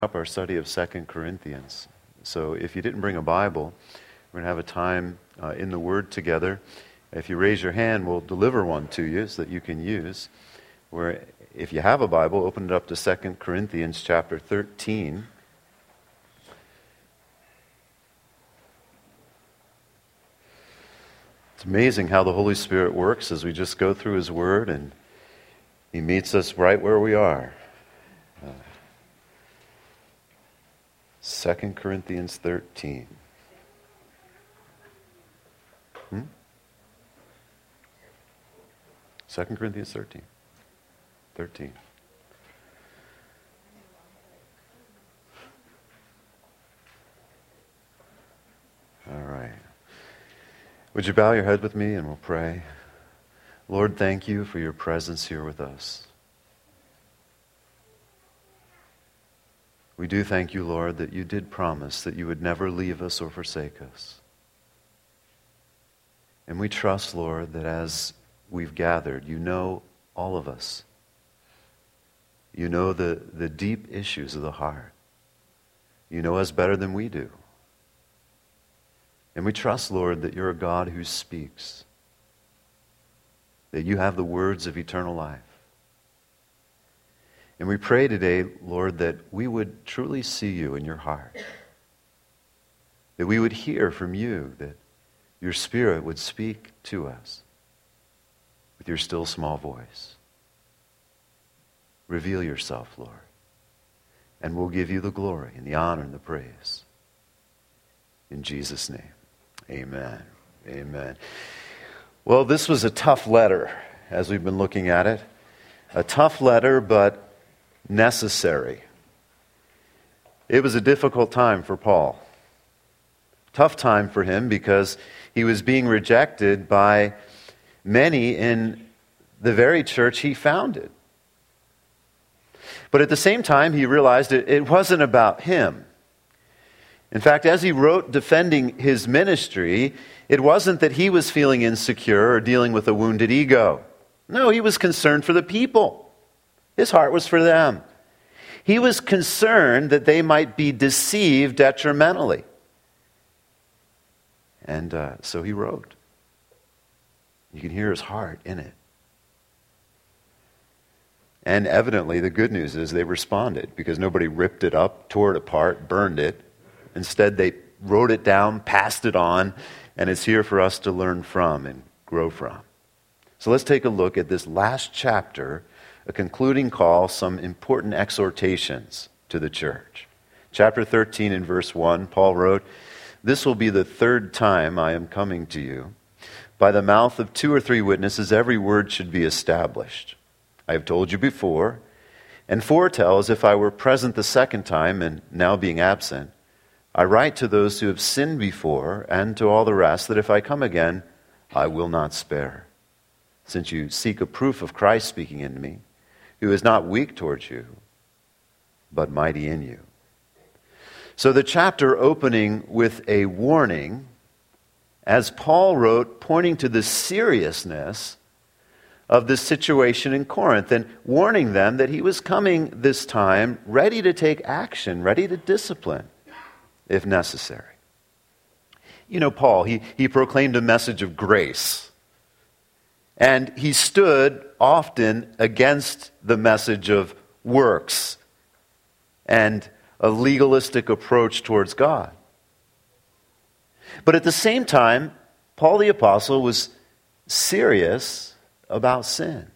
Up our study of 2 Corinthians. So if you didn't bring a Bible, we're going to have a time in the Word together. If you raise your hand, we'll deliver one to you so that you can use. Where if you have a Bible, open it up to 2 Corinthians chapter 13. It's amazing how the Holy Spirit works as we just go through His Word and He meets us right where we are. 2 Corinthians 13. 2 Corinthians 13. 13. All right. Would you bow your head with me and we'll pray? Lord, thank you for your presence here with us. We do thank you, Lord, that you did promise that you would never leave us or forsake us. And we trust, Lord, that as we've gathered, you know all of us. You know the deep issues of the heart. You know us better than we do. And we trust, Lord, that you're a God who speaks. That you have the words of eternal life. And we pray today, Lord, that we would truly see you in your heart. That we would hear from you, that your Spirit would speak to us with your still small voice. Reveal yourself, Lord. And we'll give you the glory and the honor and the praise. In Jesus' name, amen. Amen. Well, this was a tough letter as we've been looking at it. A tough letter, but necessary. It was a difficult time for Paul. Tough time for him because he was being rejected by many in the very church he founded. But at the same time, he realized it wasn't about him. In fact, as he wrote defending his ministry, it wasn't that he was feeling insecure or dealing with a wounded ego. No, he was concerned for the people. His heart was for them. He was concerned that they might be deceived detrimentally. And so he wrote. You can hear his heart in it. And evidently the good news is they responded because nobody ripped it up, tore it apart, burned it. Instead they wrote it down, passed it on, and it's here for us to learn from and grow from. So let's take a look at this last chapter, a concluding call, some important exhortations to the church. Chapter 13 and verse 1, Paul wrote, "This will be the third time I am coming to you. By the mouth of 2 or 3 witnesses, every word should be established. I have told you before, and foretell as if I were present the second time, and now being absent. I write to those who have sinned before, and to all the rest, that if I come again, I will not spare. Since you seek a proof of Christ speaking in me, who is not weak towards you, but mighty in you." So the chapter opening with a warning, as Paul wrote, pointing to the seriousness of the situation in Corinth and warning them that he was coming this time ready to take action, ready to discipline if necessary. You know, Paul, he proclaimed a message of grace. And he stood often against the message of works and a legalistic approach towards God. But at the same time, Paul the Apostle was serious about sin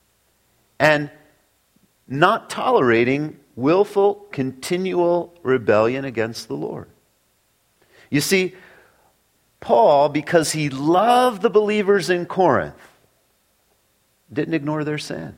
and not tolerating willful, continual rebellion against the Lord. You see, Paul, because he loved the believers in Corinth, didn't ignore their sin.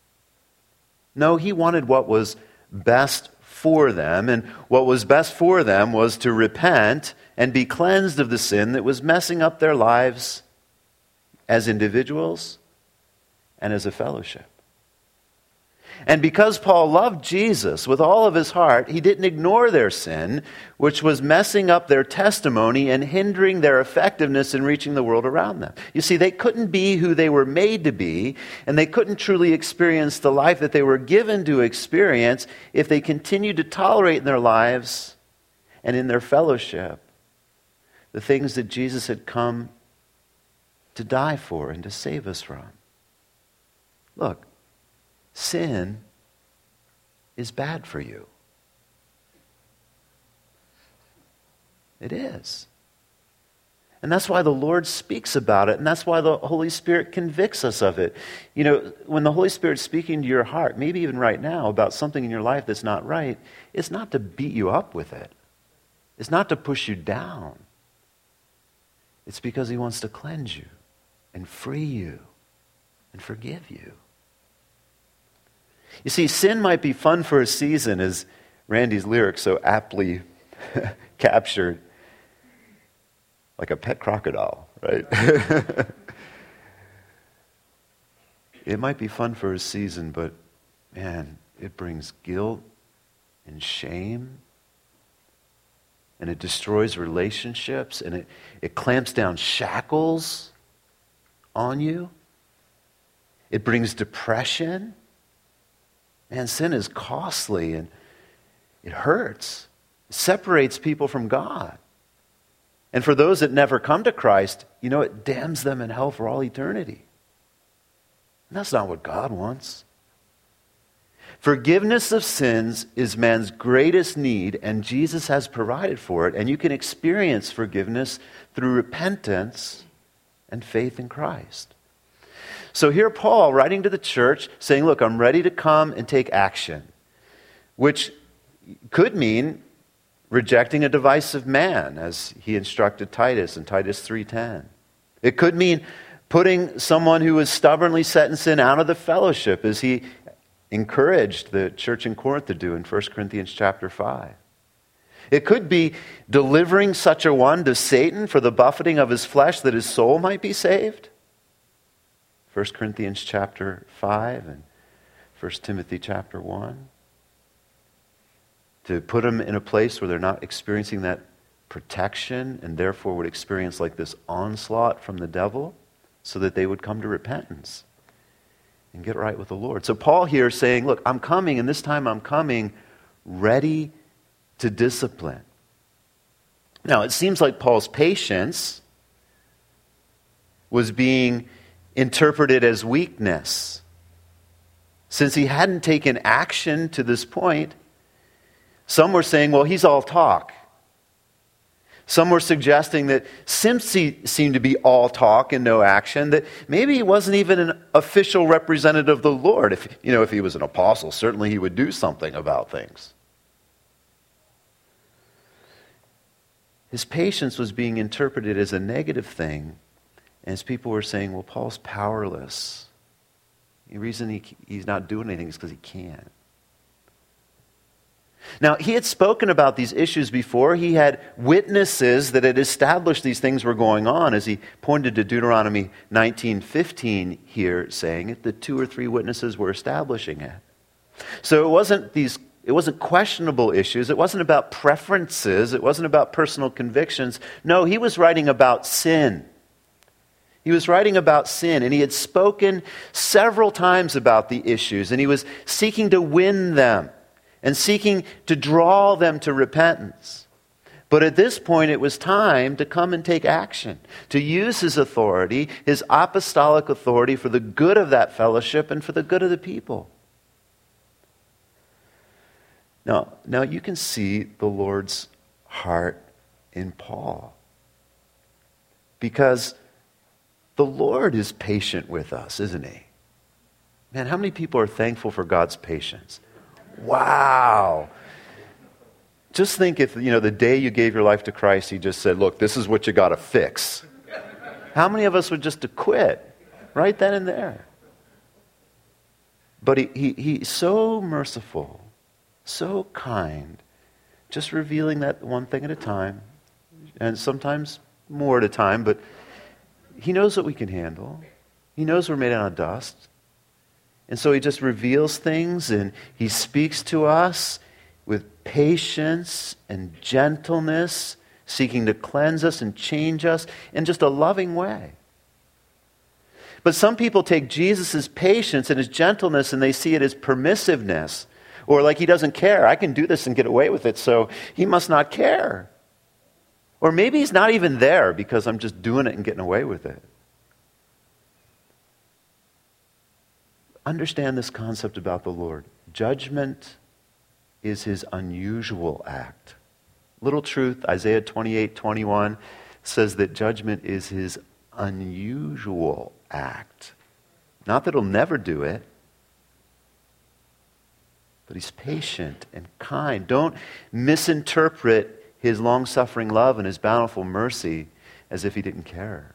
No, he wanted what was best for them, and what was best for them was to repent and be cleansed of the sin that was messing up their lives as individuals and as a fellowship. And because Paul loved Jesus with all of his heart, he didn't ignore their sin, which was messing up their testimony and hindering their effectiveness in reaching the world around them. You see, they couldn't be who they were made to be, and they couldn't truly experience the life that they were given to experience if they continued to tolerate in their lives and in their fellowship the things that Jesus had come to die for and to save us from. Look, sin is bad for you. It is. And that's why the Lord speaks about it, and that's why the Holy Spirit convicts us of it. You know, when the Holy Spirit's speaking to your heart, maybe even right now, about something in your life that's not right, it's not to beat you up with it. It's not to push you down. It's because he wants to cleanse you and free you and forgive you. You see, sin might be fun for a season, as Randy's lyrics so aptly captured, like a pet crocodile, right? It might be fun for a season, but man, it brings guilt and shame, and it destroys relationships, and it clamps down shackles on you. It brings depression. Man, sin is costly and it hurts. It separates people from God. And for those that never come to Christ, you know, it damns them in hell for all eternity. And that's not what God wants. Forgiveness of sins is man's greatest need, and Jesus has provided for it. And you can experience forgiveness through repentance and faith in Christ. So here Paul, writing to the church, saying, look, I'm ready to come and take action, which could mean rejecting a divisive man, as he instructed Titus in Titus 3:10. It could mean putting someone who is stubbornly set in sin out of the fellowship, as he encouraged the church in Corinth to do in 1 Corinthians chapter 5. It could be delivering such a one to Satan for the buffeting of his flesh that his soul might be saved. 1 Corinthians chapter 5 and 1 Timothy chapter 1. To put them in a place where they're not experiencing that protection and therefore would experience like this onslaught from the devil, so that they would come to repentance and get right with the Lord. So Paul here is saying, look, I'm coming, and this time I'm coming ready to discipline. Now, it seems like Paul's patience was being interpreted as weakness. Since he hadn't taken action to this point, some were saying, well, he's all talk. Some were suggesting that since he seemed to be all talk and no action, that maybe he wasn't even an official representative of the Lord. If he was an apostle, certainly he would do something about things. His patience was being interpreted as a negative thing, as people were saying, well, Paul's powerless. The reason he's not doing anything is because he can't. Now, he had spoken about these issues before. He had witnesses that had established these things were going on, as he pointed to Deuteronomy 19:15 here, saying it, that 2 or 3 witnesses were establishing it. So it wasn't questionable issues. It wasn't about preferences. It wasn't about personal convictions. No, he was writing about sin. He was writing about sin, and he had spoken several times about the issues, and he was seeking to win them and seeking to draw them to repentance. But at this point, it was time to come and take action, to use his authority, his apostolic authority, for the good of that fellowship and for the good of the people. Now you can see the Lord's heart in Paul, because the Lord is patient with us, isn't he? Man, how many people are thankful for God's patience? Wow. Just think if, the day you gave your life to Christ, he just said, look, this is what you got to fix. How many of us would just quit right then and there? But he's so merciful, so kind, just revealing that one thing at a time, and sometimes more at a time, but he knows what we can handle. He knows we're made out of dust. And so he just reveals things and he speaks to us with patience and gentleness, seeking to cleanse us and change us in just a loving way. But some people take Jesus' patience and his gentleness and they see it as permissiveness. Or like he doesn't care. I can do this and get away with it, so he must not care. Or maybe he's not even there because I'm just doing it and getting away with it. Understand this concept about the Lord. Judgment is his unusual act. Little truth, Isaiah 28:21 says that judgment is his unusual act. Not that he'll never do it, but he's patient and kind. Don't misinterpret his long-suffering love and his bountiful mercy as if he didn't care.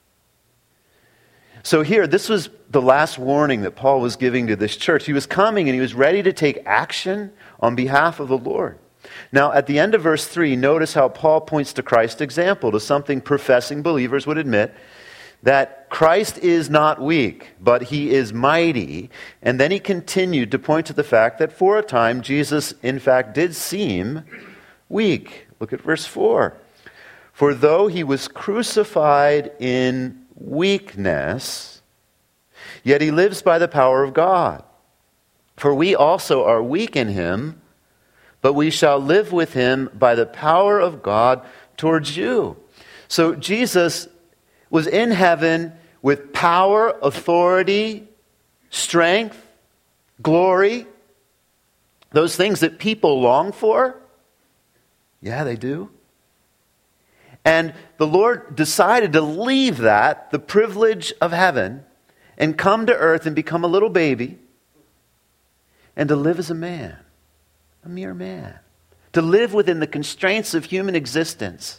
So here, this was the last warning that Paul was giving to this church. He was coming and he was ready to take action on behalf of the Lord. Now, at the end of verse 3, notice how Paul points to Christ's example, to something professing believers would admit, that Christ is not weak, but he is mighty. And then he continued to point to the fact that for a time, Jesus, in fact, did seem weak. Look at verse 4. For though he was crucified in weakness, yet he lives by the power of God. For we also are weak in him, but we shall live with him by the power of God towards you. So Jesus was in heaven with power, authority, strength, glory, those things that people long for. Yeah, they do. And the Lord decided to leave that, the privilege of heaven, and come to earth and become a little baby and to live as a man, a mere man, to live within the constraints of human existence.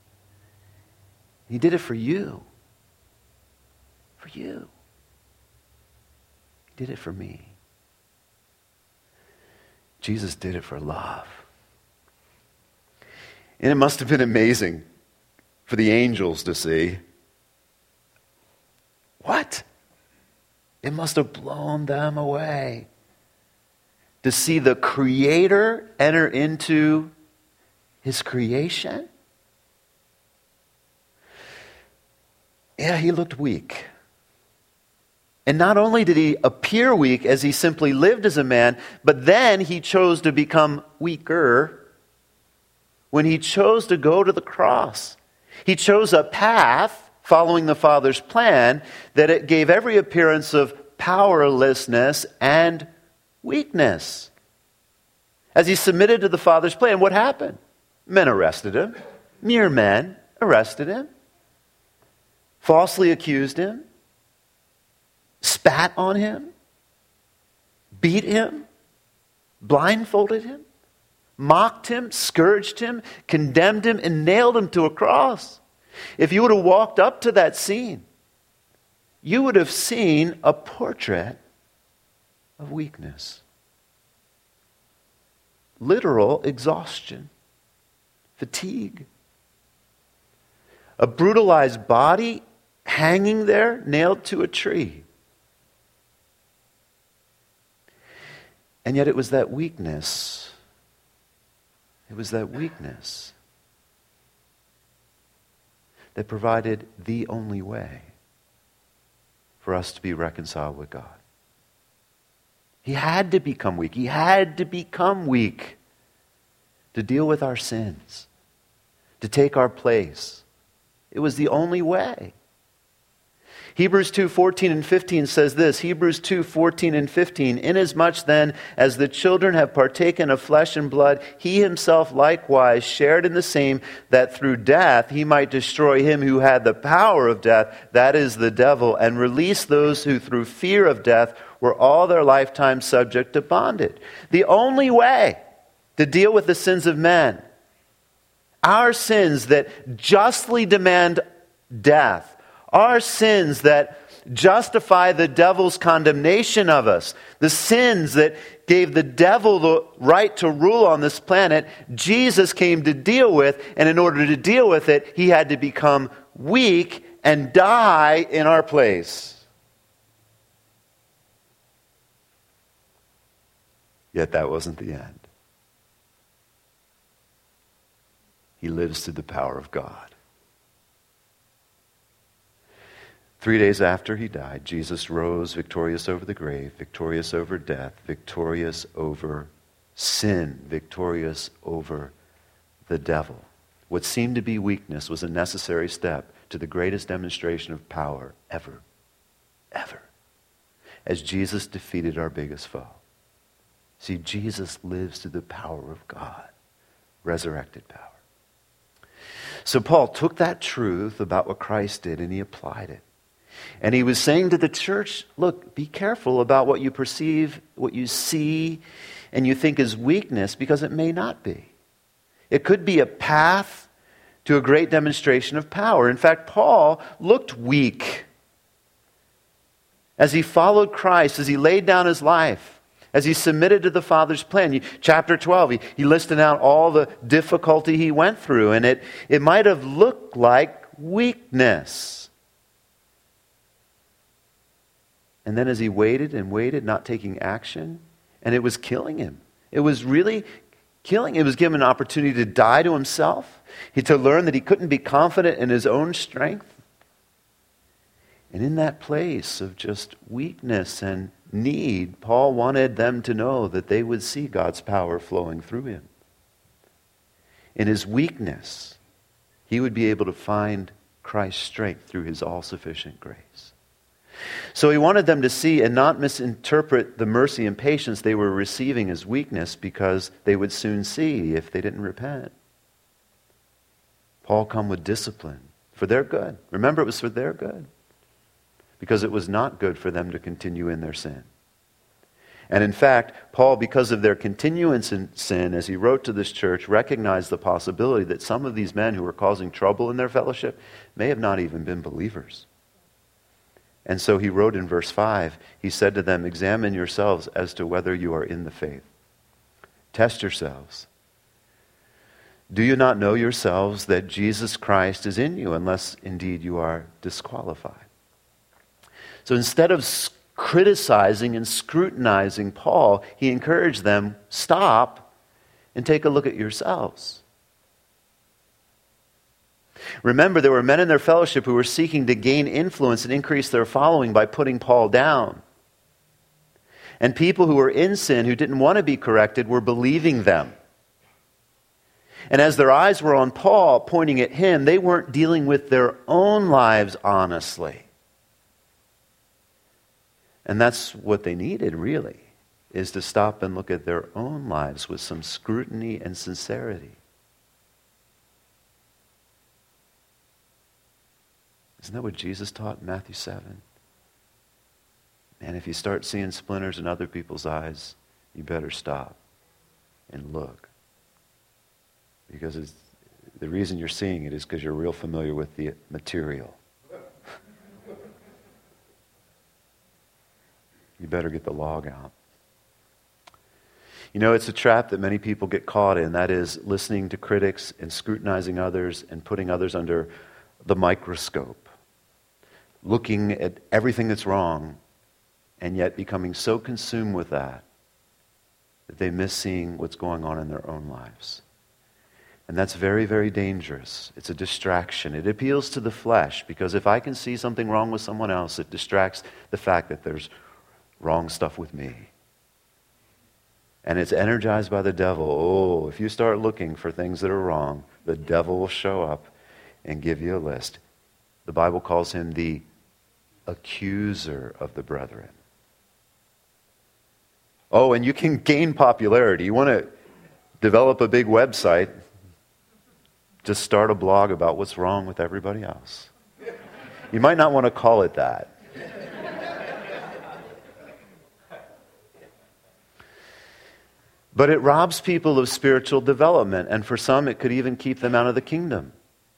He did it for you. For you. He did it for me. Jesus did it for love. And it must have been amazing for the angels to see. What? It must have blown them away to see the Creator enter into his creation. Yeah, he looked weak. And not only did he appear weak as he simply lived as a man, but then he chose to become weaker when he chose to go to the cross. He chose a path following the Father's plan that it gave every appearance of powerlessness and weakness. As he submitted to the Father's plan, what happened? Men arrested him. Mere men arrested him. Falsely accused him, spat on him, beat him, blindfolded him, mocked him, scourged him, condemned him, and nailed him to a cross. If you would have walked up to that scene, you would have seen a portrait of weakness. Literal exhaustion, fatigue. A brutalized body hanging there, nailed to a tree. And yet it was that weakness. It was that weakness that provided the only way for us to be reconciled with God. He had to become weak. He had to become weak to deal with our sins, to take our place. It was the only way. Hebrews 2:14 and 15 says this, Hebrews 2:14 and 15, inasmuch then as the children have partaken of flesh and blood, he himself likewise shared in the same, that through death he might destroy him who had the power of death, that is the devil, and release those who through fear of death were all their lifetime subject to bondage. The only way to deal with the sins of men, our sins that justly demand death, our sins that justify the devil's condemnation of us, the sins that gave the devil the right to rule on this planet, Jesus came to deal with, and in order to deal with it, he had to become weak and die in our place. Yet that wasn't the end. He lives through the power of God. 3 days after he died, Jesus rose victorious over the grave, victorious over death, victorious over sin, victorious over the devil. What seemed to be weakness was a necessary step to the greatest demonstration of power ever, as Jesus defeated our biggest foe. See, Jesus lives through the power of God, resurrected power. So Paul took that truth about what Christ did and he applied it. And he was saying to the church, look, be careful about what you perceive, what you see, and you think is weakness, because it may not be. It could be a path to a great demonstration of power. In fact, Paul looked weak as he followed Christ, as he laid down his life, as he submitted to the Father's plan. Chapter 12, he listed out all the difficulty he went through, and it might have looked like weakness. And then as he waited and waited, not taking action, and it was killing him. It was really killing. It was giving him an opportunity to die to himself, to learn that he couldn't be confident in his own strength. And in that place of just weakness and need, Paul wanted them to know that they would see God's power flowing through him. In his weakness, he would be able to find Christ's strength through his all-sufficient grace. So he wanted them to see and not misinterpret the mercy and patience they were receiving as weakness, because they would soon see if they didn't repent. Paul come with discipline for their good. Remember, it was for their good, because it was not good for them to continue in their sin. And in fact, Paul, because of their continuance in sin, as he wrote to this church, recognized the possibility that some of these men who were causing trouble in their fellowship may have not even been believers. And so he wrote in verse 5, he said to them, examine yourselves as to whether you are in the faith. Test yourselves. Do you not know yourselves that Jesus Christ is in you, unless indeed you are disqualified? So instead of criticizing and scrutinizing Paul, he encouraged them, stop and take a look at yourselves. Remember, there were men in their fellowship who were seeking to gain influence and increase their following by putting Paul down. And people who were in sin, who didn't want to be corrected, were believing them. And as their eyes were on Paul, pointing at him, they weren't dealing with their own lives honestly. And that's what they needed, really, is to stop and look at their own lives with some scrutiny and sincerity. Isn't that what Jesus taught in Matthew 7? And if you start seeing splinters in other people's eyes, you better stop and look. Because the reason you're seeing it is because you're real familiar with the material. You better get the log out. You know, it's a trap that many people get caught in. That is listening to critics and scrutinizing others and putting others under the microscope. Looking at everything that's wrong, and yet becoming so consumed with that they miss seeing what's going on in their own lives. And that's very, very dangerous. It's a distraction. It appeals to the flesh, because if I can see something wrong with someone else, it distracts the fact that there's wrong stuff with me. And it's energized by the devil. Oh, if you start looking for things that are wrong, the devil will show up and give you a list. The Bible calls him the accuser of the brethren. Oh, and you can gain popularity. You want to develop a big website, just start a blog about what's wrong with everybody else. You might not want to call it that. But it robs people of spiritual development, and for some it could even keep them out of the kingdom.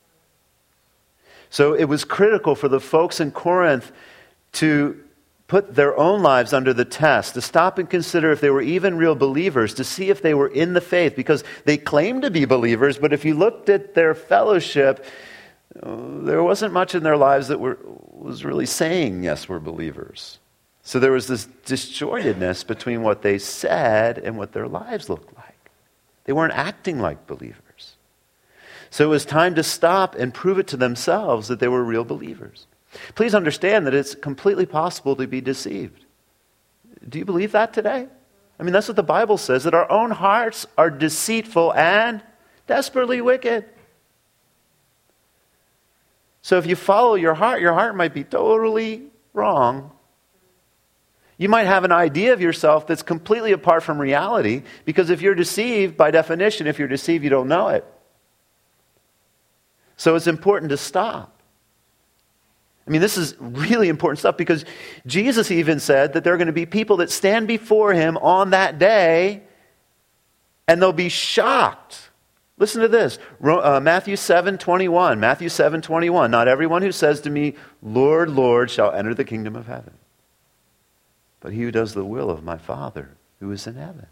So it was critical for the folks in Corinth to put their own lives under the test, to stop and consider if they were even real believers, to see if they were in the faith, because they claimed to be believers, but if you looked at their fellowship, there wasn't much in their lives that was really saying, yes, we're believers. So there was this disjointedness between what they said and what their lives looked like. They weren't acting like believers. So it was time to stop and prove it to themselves that they were real believers. Please understand that it's completely possible to be deceived. Do you believe that today? I mean, that's what the Bible says, that our own hearts are deceitful and desperately wicked. So if you follow your heart might be totally wrong. You might have an idea of yourself that's completely apart from reality, because if you're deceived, by definition, if you're deceived, you don't know it. So it's important to stop. I mean, this is really important stuff, because Jesus even said that there are going to be people that stand before him on that day and they'll be shocked. Listen to this. Matthew 7:21. Matthew 7:21. Not everyone who says to me, Lord, Lord, shall enter the kingdom of heaven, but he who does the will of my Father who is in heaven.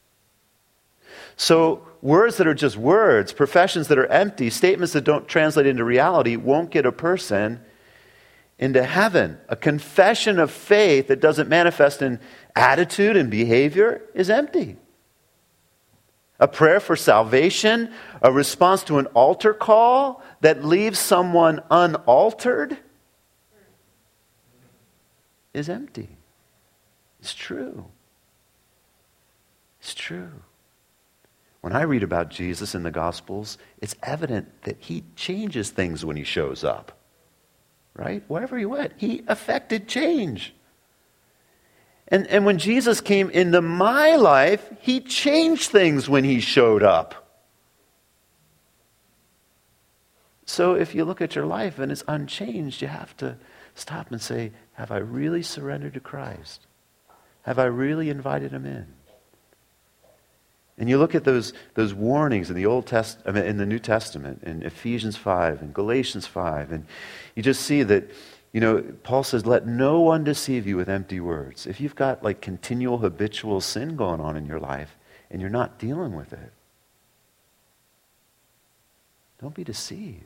So words that are just words, professions that are empty, statements that don't translate into reality won't get a person into heaven. A confession of faith that doesn't manifest in attitude and behavior is empty. A prayer for salvation, a response to an altar call that leaves someone unaltered is empty. It's true. It's true. When I read about Jesus in the Gospels, it's evident that he changes things when he shows up. Right? Wherever he went, he affected change. And when Jesus came into my life, he changed things when he showed up. So if you look at your life and it's unchanged, you have to stop and say, have I really surrendered to Christ? Have I really invited him in? And you look at those warnings in in the New Testament, in Ephesians 5 and Galatians 5, and you just see that, Paul says, let no one deceive you with empty words. If you've got like continual habitual sin going on in your life and you're not dealing with it, don't be deceived.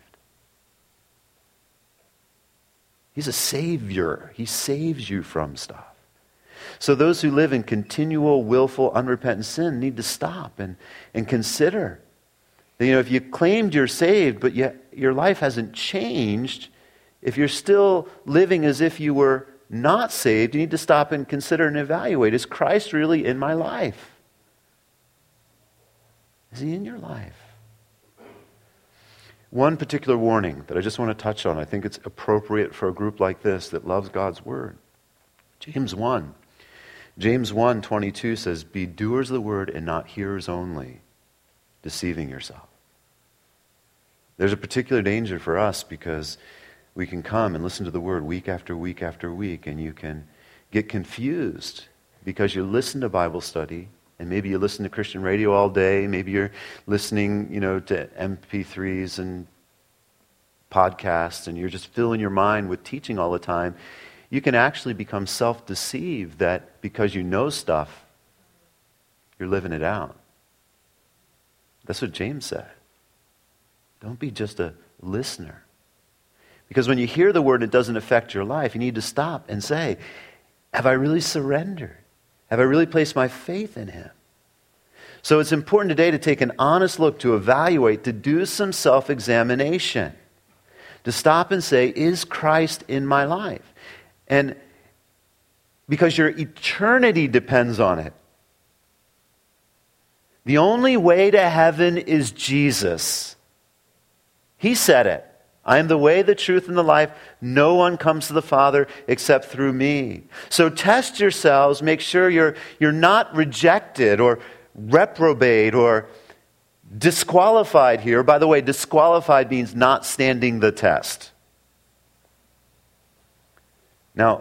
He's a savior. He saves you from stuff. So those who live in continual, willful, unrepentant sin need to stop and consider. If you claimed you're saved, but yet your life hasn't changed, if you're still living as if you were not saved, you need to stop and consider and evaluate. Is Christ really in my life? Is he in your life? One particular warning that I just want to touch on, I think it's appropriate for a group like this that loves God's word. James 1:22 says, be doers of the word and not hearers only, deceiving yourself. There's a particular danger for us because we can come and listen to the word week after week after week, and you can get confused because you listen to Bible study, and maybe you listen to Christian radio all day, maybe you're listening, to MP3s and podcasts, and you're just filling your mind with teaching all the time. You can actually become self-deceived that because you know stuff, you're living it out. That's what James said. Don't be just a listener. Because when you hear the word and it doesn't affect your life, you need to stop and say, have I really surrendered? Have I really placed my faith in him? So it's important today to take an honest look, to evaluate, to do some self-examination, to stop and say, is Christ in my life? And because your eternity depends on it. The only way to heaven is Jesus. He said it. I am the way, the truth, and the life. No one comes to the Father except through me. So test yourselves. Make sure you're not rejected or reprobate or disqualified here. By the way, disqualified means not standing the test. Now,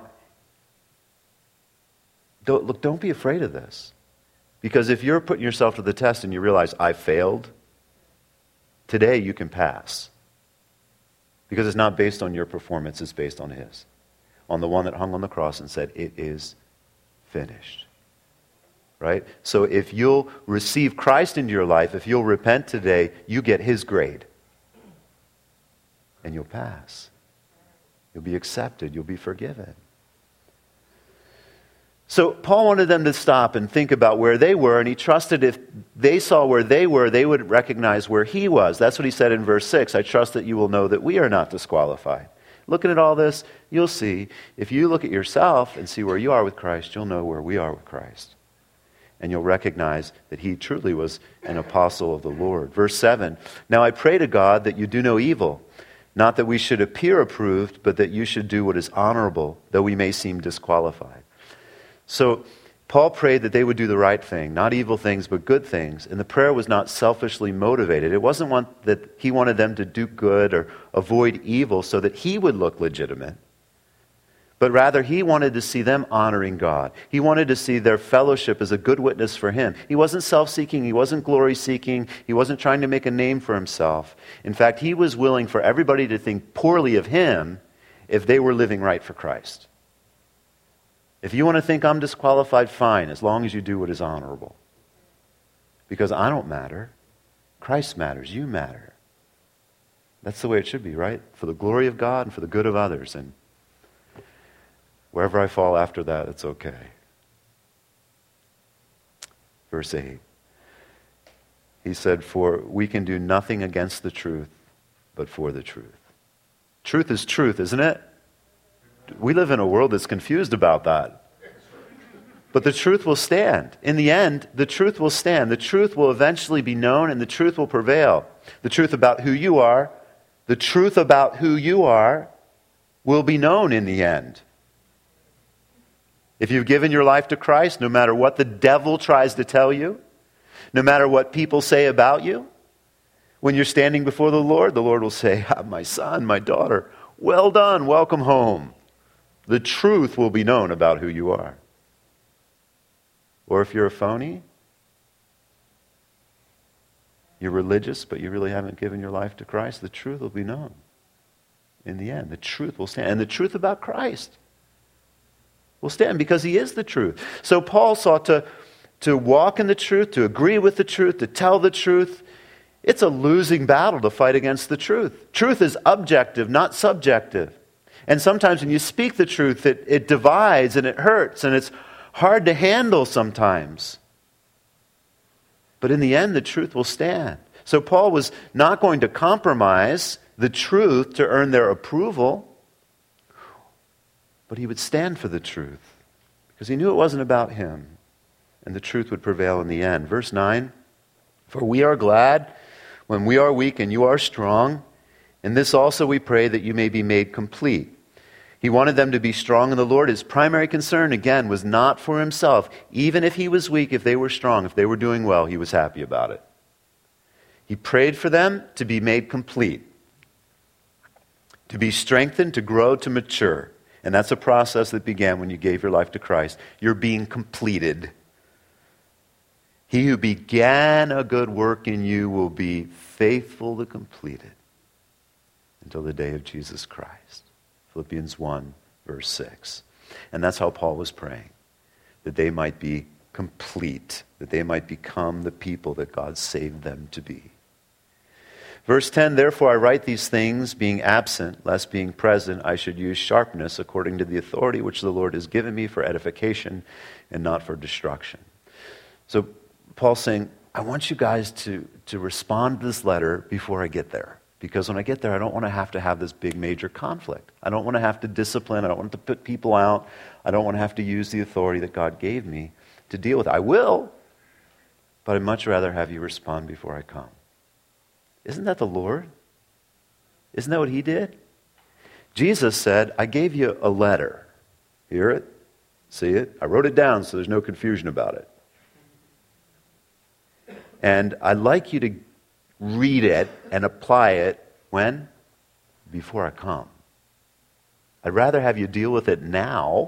don't be afraid of this. Because if you're putting yourself to the test and you realize, I failed, today you can pass. Because it's not based on your performance, it's based on his. On the one that hung on the cross and said, it is finished. Right? So if you'll receive Christ into your life, if you'll repent today, you get his grade. And you'll pass. You'll be accepted. You'll be forgiven. So Paul wanted them to stop and think about where they were, and he trusted if they saw where they were, they would recognize where he was. That's what he said in verse 6. I trust that you will know that we are not disqualified. Looking at all this, you'll see, if you look at yourself and see where you are with Christ, you'll know where we are with Christ. And you'll recognize that he truly was an apostle of the Lord. Verse 7, now I pray to God that you do no evil, not that we should appear approved, but that you should do what is honorable, though we may seem disqualified. So Paul prayed that they would do the right thing, not evil things, but good things. And the prayer was not selfishly motivated. It wasn't that he wanted them to do good or avoid evil so that he would look legitimate. But rather, he wanted to see them honoring God. He wanted to see their fellowship as a good witness for him. He wasn't self-seeking. He wasn't glory-seeking. He wasn't trying to make a name for himself. In fact, he was willing for everybody to think poorly of him if they were living right for Christ. If you want to think I'm disqualified, fine, as long as you do what is honorable. Because I don't matter. Christ matters. You matter. That's the way it should be, right? For the glory of God and for the good of others. And wherever I fall after that, it's okay. Verse 8. He said, for we can do nothing against the truth, but for the truth. Truth is truth, isn't it? We live in a world that's confused about that. But the truth will stand. In the end, the truth will stand. The truth will eventually be known and the truth will prevail. The truth about who you are, the truth about who you are will be known in the end. If you've given your life to Christ, no matter what the devil tries to tell you, no matter what people say about you, when you're standing before the Lord will say, my son, my daughter, well done, welcome home. The truth will be known about who you are. Or if you're a phony, you're religious, but you really haven't given your life to Christ, the truth will be known. In the end, the truth will stand. And the truth about Christ will stand because he is the truth. So Paul sought to walk in the truth, to agree with the truth, to tell the truth. It's a losing battle to fight against the truth. Truth is objective, not subjective. And sometimes when you speak the truth, it divides and it hurts and it's hard to handle sometimes. But in the end, the truth will stand. So Paul was not going to compromise the truth to earn their approval, but he would stand for the truth because he knew it wasn't about him, and the truth would prevail in the end. Verse 9, for we are glad when we are weak and you are strong, and this also we pray that you may be made complete. He wanted them to be strong in the Lord. His primary concern, again, was not for himself. Even if he was weak, if they were strong, if they were doing well, he was happy about it. He prayed for them to be made complete, to be strengthened, to grow, to mature. And that's a process that began when you gave your life to Christ. You're being completed. He who began a good work in you will be faithful to complete it until the day of Jesus Christ. Philippians 1, verse 6. And that's how Paul was praying, that they might be complete, that they might become the people that God saved them to be. Verse 10, therefore I write these things, being absent, lest being present I should use sharpness according to the authority which the Lord has given me for edification and not for destruction. So Paul's saying, I want you guys to respond to this letter before I get there. Because when I get there, I don't want to have this big major conflict. I don't want to have to discipline. I don't want to put people out. I don't want to have to use the authority that God gave me to deal with it. I will, but I'd much rather have you respond before I come. Isn't that the Lord? Isn't that what he did? Jesus said, I gave you a letter. Hear it? See it? I wrote it down so there's no confusion about it. And I'd like you to read it and apply it when? Before I come. I'd rather have you deal with it now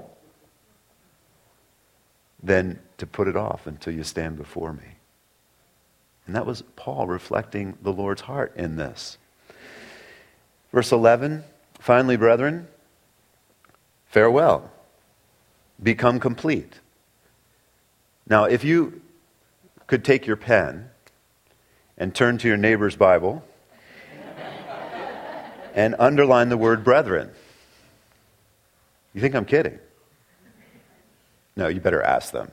than to put it off until you stand before me. And that was Paul reflecting the Lord's heart in this. Verse 11, finally, brethren, farewell. Become complete. Now, if you could take your pen and turn to your neighbor's Bible and underline the word brethren. You think I'm kidding? No, you better ask them.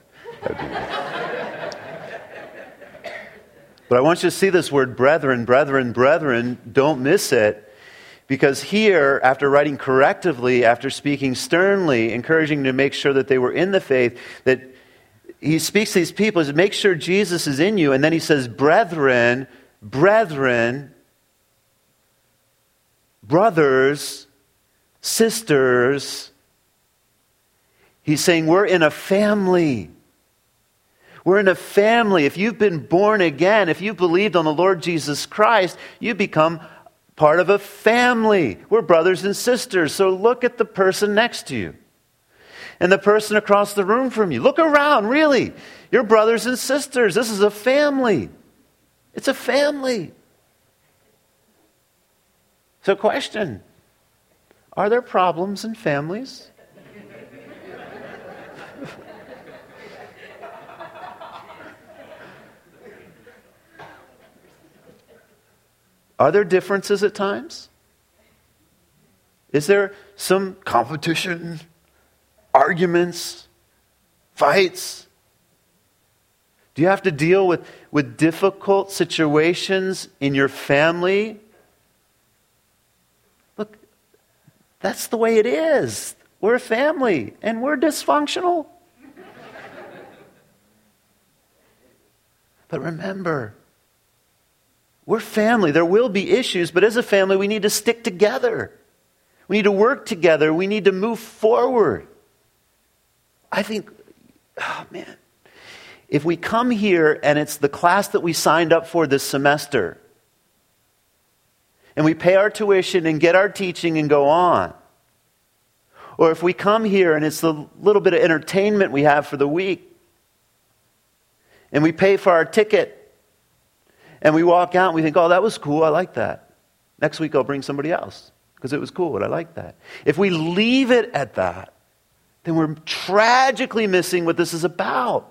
But I want you to see this word brethren, brethren, brethren. Don't miss it. Because here, after writing correctively, after speaking sternly, encouraging to make sure that they were in the faith, that he speaks to these people, he says, make sure Jesus is in you. And then he says, brethren, brethren, brothers, sisters. He's saying we're in a family. We're in a family. If you've been born again, if you've believed on the Lord Jesus Christ, you become part of a family. We're brothers and sisters. So look at the person next to you and the person across the room from you. Look around, really. You're brothers and sisters. This is a family. It's a family. So question, are there problems in families? Are there differences at times? Is there some competition, arguments, fights? Do you have to deal with difficult situations in your family? Look, that's the way it is. We're a family and we're dysfunctional. But remember, we're family. There will be issues, but as a family, we need to stick together. We need to work together. We need to move forward. I think, oh man, if we come here and it's the class that we signed up for this semester, and we pay our tuition and get our teaching and go on, or if we come here and it's the little bit of entertainment we have for the week, and we pay for our ticket, and we walk out and we think, oh, that was cool, I like that. Next week I'll bring somebody else because it was cool and I like that. If we leave it at that, then we're tragically missing what this is about.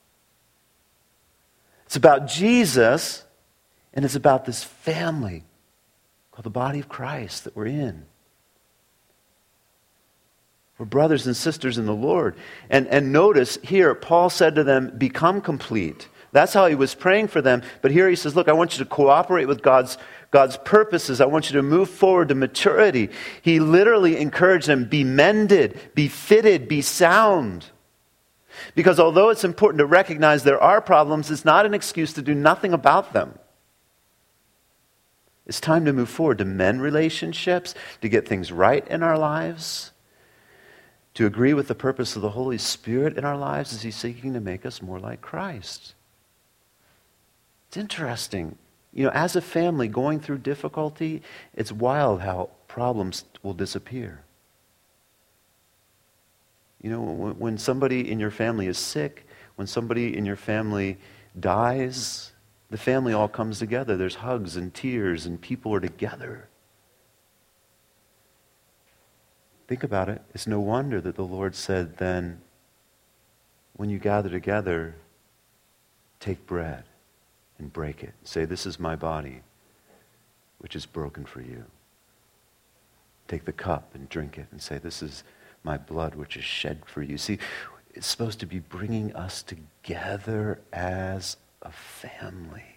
It's about Jesus and it's about this family called the body of Christ that we're in. We're brothers and sisters in the Lord. And notice here, Paul said to them, become complete. That's how he was praying for them. But here he says, look, I want you to cooperate with God's purposes. I want you to move forward to maturity. He literally encouraged them, be mended, be fitted, be sound. Because although it's important to recognize there are problems, it's not an excuse to do nothing about them. It's time to move forward, to mend relationships, to get things right in our lives, to agree with the purpose of the Holy Spirit in our lives as He's seeking to make us more like Christ. It's interesting. You know, as a family going through difficulty, it's wild how problems will disappear. You know, when somebody in your family is sick, when somebody in your family dies, the family all comes together. There's hugs and tears and people are together. Think about it. It's no wonder that the Lord said then, when you gather together, take bread and break it. Say, this is my body, which is broken for you. Take the cup and drink it and say, this is my blood, which is shed for you. See, it's supposed to be bringing us together as a family.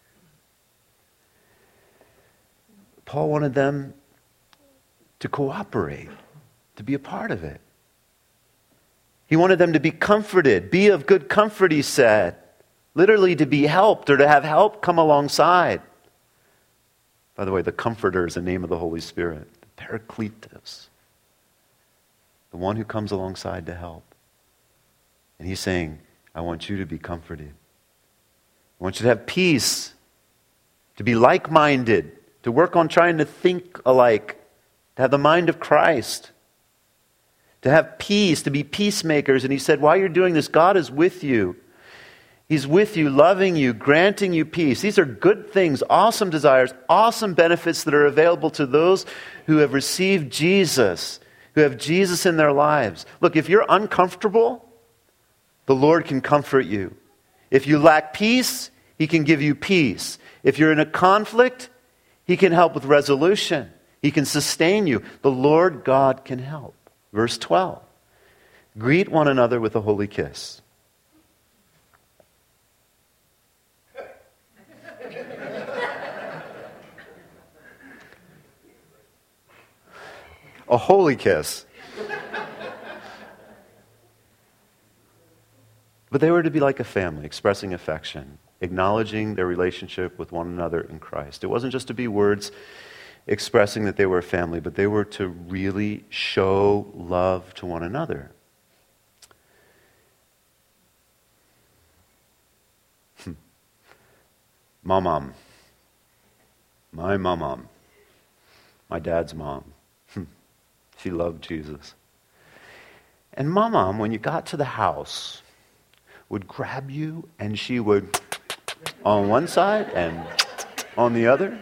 Paul wanted them to cooperate, to be a part of it. He wanted them to be comforted, be of good comfort, he said. Literally to be helped or to have help come alongside. By the way, the Comforter is the name of the Holy Spirit. The Parakletos. The one who comes alongside to help. And he's saying, I want you to be comforted. I want you to have peace. To be like-minded. To work on trying to think alike. To have the mind of Christ. To have peace. To be peacemakers. And he said, while you're doing this, God is with you. He's with you, loving you, granting you peace. These are good things, awesome desires, awesome benefits that are available to those who have received Jesus, who have Jesus in their lives. Look, if you're uncomfortable, the Lord can comfort you. If you lack peace, He can give you peace. If you're in a conflict, He can help with resolution. He can sustain you. The Lord God can help. Verse 12. Greet one another with a holy kiss. A holy kiss. But they were to be like a family, expressing affection, acknowledging their relationship with one another in Christ. It wasn't just to be words expressing that they were a family, but they were to really show love to one another. My mom, my dad's mom. She loved Jesus. And my mom, when you got to the house, would grab you and she would on one side and on the other.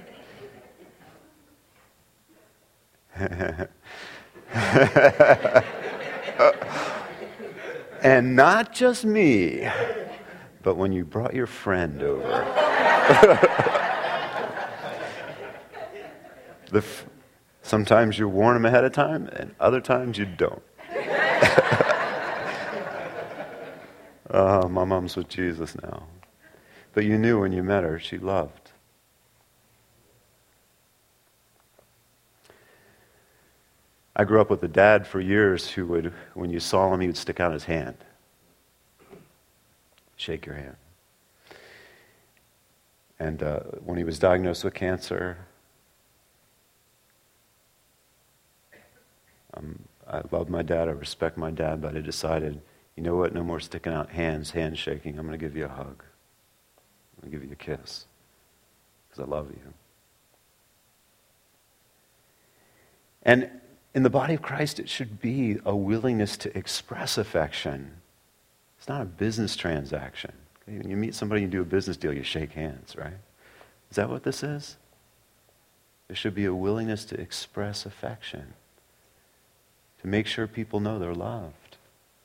And not just me, but when you brought your friend over. Sometimes you warn them ahead of time, and other times you don't. My mom's with Jesus now. But you knew when you met her, she loved. I grew up with a dad for years who would, when you saw him, he would stick out his hand. Shake your hand. And when he was diagnosed with cancer, I love my dad, I respect my dad, but I decided, you know what, no more sticking out hands, handshaking. I'm going to give you a hug. I'm going to give you a kiss. Because I love you. And in the body of Christ, it should be a willingness to express affection. It's not a business transaction. Okay? When you meet somebody and do a business deal, you shake hands, right? Is that what this is? There should be a willingness to express affection. To make sure people know they're loved.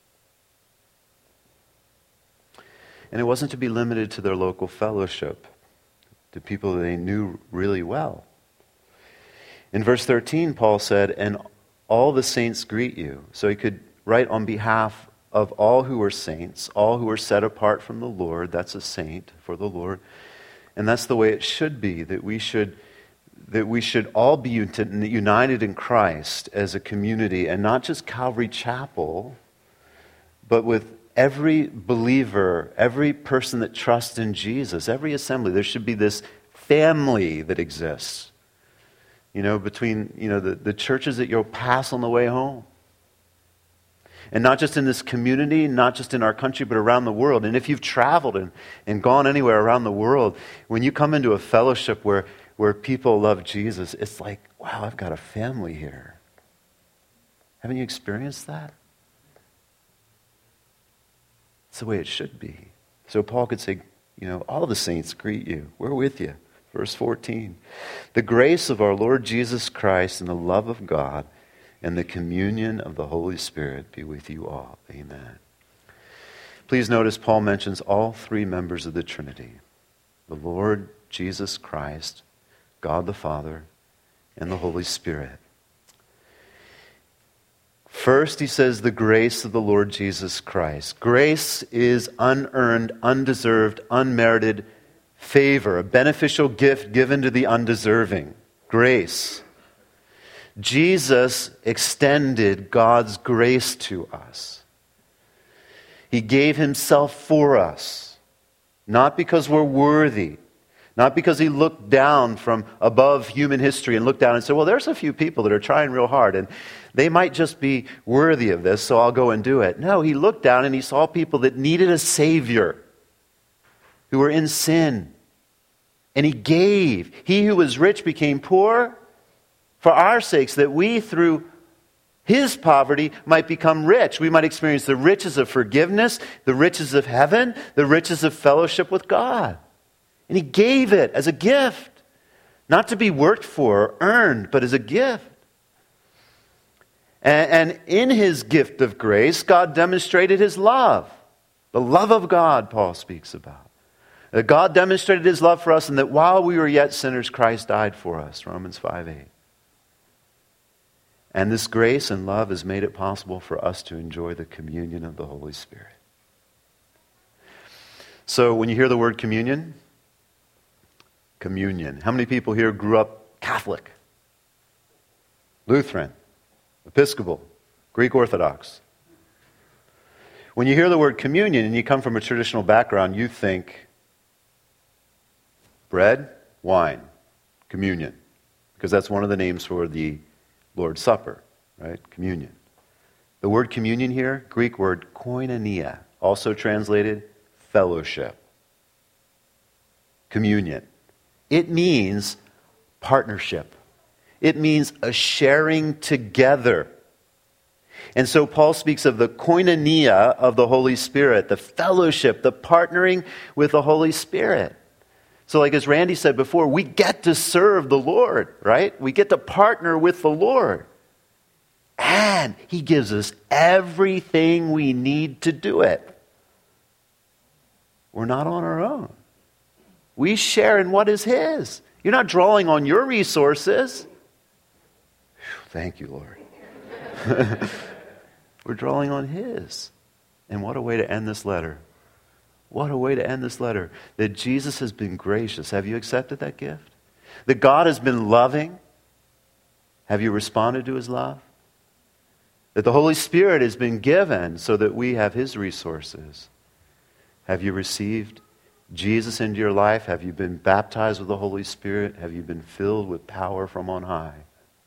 And it wasn't to be limited to their local fellowship, to people they knew really well. In verse 13, Paul said, and all the saints greet you. So he could write on behalf of all who are saints, all who are set apart from the Lord. That's a saint for the Lord. And that's the way it should be, that we should all be united in Christ as a community, and not just Calvary Chapel, but with every believer, every person that trusts in Jesus, every assembly. There should be this family that exists, between, the churches that you'll pass on the way home. And not just in this community, not just in our country, but around the world. And if you've traveled and gone anywhere around the world, when you come into a fellowship where people love Jesus, it's like, wow, I've got a family here. Haven't you experienced that? It's the way it should be. So Paul could say, all the saints greet you. We're with you. Verse 14. The grace of our Lord Jesus Christ and the love of God and the communion of the Holy Spirit be with you all. Amen. Please notice Paul mentions all three members of the Trinity. The Lord Jesus Christ, God the Father, and the Holy Spirit. First, he says the grace of the Lord Jesus Christ. Grace is unearned, undeserved, unmerited favor, a beneficial gift given to the undeserving. Grace. Jesus extended God's grace to us. He gave himself for us, not because we're worthy, not because he looked down from above human history and looked down and said, well, there's a few people that are trying real hard and they might just be worthy of this, so I'll go and do it. No, he looked down and he saw people that needed a Savior, who were in sin. And he gave. He who was rich became poor for our sakes, that we through his poverty might become rich. We might experience the riches of forgiveness, the riches of heaven, the riches of fellowship with God. And he gave it as a gift, not to be worked for or earned, but as a gift. And in his gift of grace, God demonstrated his love. The love of God, Paul speaks about. That God demonstrated his love for us, and that while we were yet sinners, Christ died for us. Romans 5:8. And this grace and love has made it possible for us to enjoy the communion of the Holy Spirit. So when you hear the word communion, how many people here grew up Catholic, Lutheran, Episcopal, Greek Orthodox? When you hear the word communion and you come from a traditional background, you think bread, wine, communion, because that's one of the names for the Lord's Supper, right? Communion. The word communion here, Greek word koinonia, also translated fellowship. Communion. It means partnership. It means a sharing together. And so Paul speaks of the koinonia of the Holy Spirit, the fellowship, the partnering with the Holy Spirit. So like as Randy said before, we get to serve the Lord, right? We get to partner with the Lord. And He gives us everything we need to do it. We're not on our own. We share in what is His. You're not drawing on your resources. Thank you, Lord. We're drawing on His. And what a way to end this letter. What a way to end this letter. That Jesus has been gracious. Have you accepted that gift? That God has been loving. Have you responded to His love? That the Holy Spirit has been given so that we have His resources. Have you received Jesus into your life? Have you been baptized with the Holy Spirit? Have you been filled with power from on high?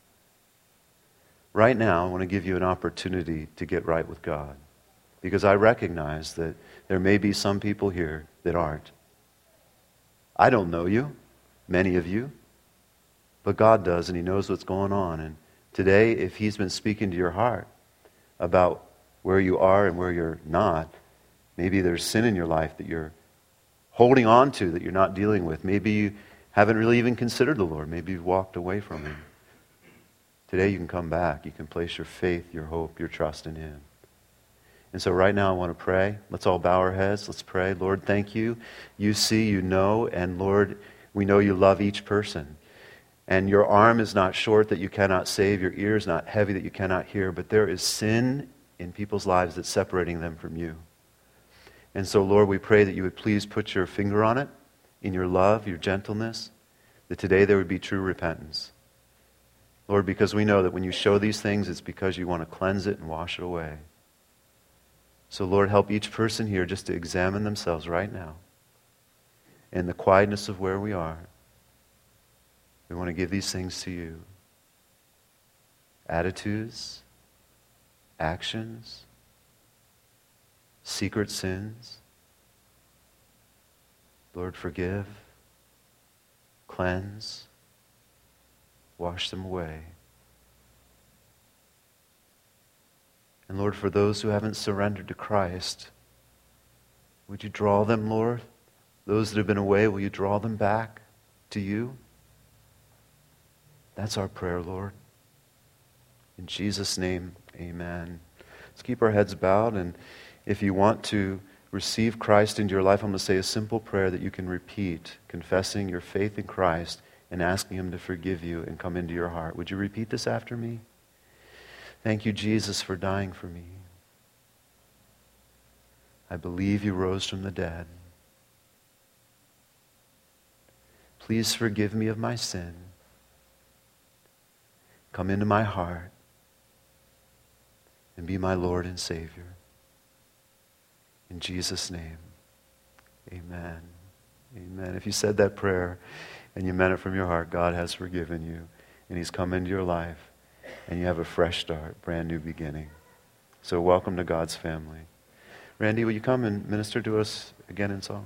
Right now, I want to give you an opportunity to get right with God. Because I recognize that there may be some people here that aren't. I don't know you, many of you, but God does, and He knows what's going on. And today, if He's been speaking to your heart about where you are and where you're not, maybe there's sin in your life that you're holding on to, that you're not dealing with. Maybe you haven't really even considered the Lord. Maybe you've walked away from Him. Today you can come back. You can place your faith, your hope, your trust in Him. And so right now I want to pray. Let's all bow our heads. Let's pray. Lord, thank you. You see, you know, and Lord, we know you love each person. And your arm is not short that you cannot save. Your ear is not heavy that you cannot hear. But there is sin in people's lives that's separating them from you. And so, Lord, we pray that you would please put your finger on it, in your love, your gentleness, that today there would be true repentance. Lord, because we know that when you show these things, it's because you want to cleanse it and wash it away. So, Lord, help each person here just to examine themselves right now in the quietness of where we are. We want to give these things to you. Attitudes, actions, secret sins. Lord, forgive, cleanse, wash them away. And Lord, for those who haven't surrendered to Christ, would you draw them, Lord? Those that have been away, will you draw them back to you? That's our prayer, Lord. In Jesus' name, amen. Let's keep our heads bowed, and if you want to receive Christ into your life, I'm going to say a simple prayer that you can repeat, confessing your faith in Christ and asking Him to forgive you and come into your heart. Would you repeat this after me? Thank you, Jesus, for dying for me. I believe you rose from the dead. Please forgive me of my sin. Come into my heart and be my Lord and Savior. In Jesus' name, amen. Amen. If you said that prayer and you meant it from your heart, God has forgiven you and He's come into your life and you have a fresh start, brand new beginning. So welcome to God's family. Randy, will you come and minister to us again in song?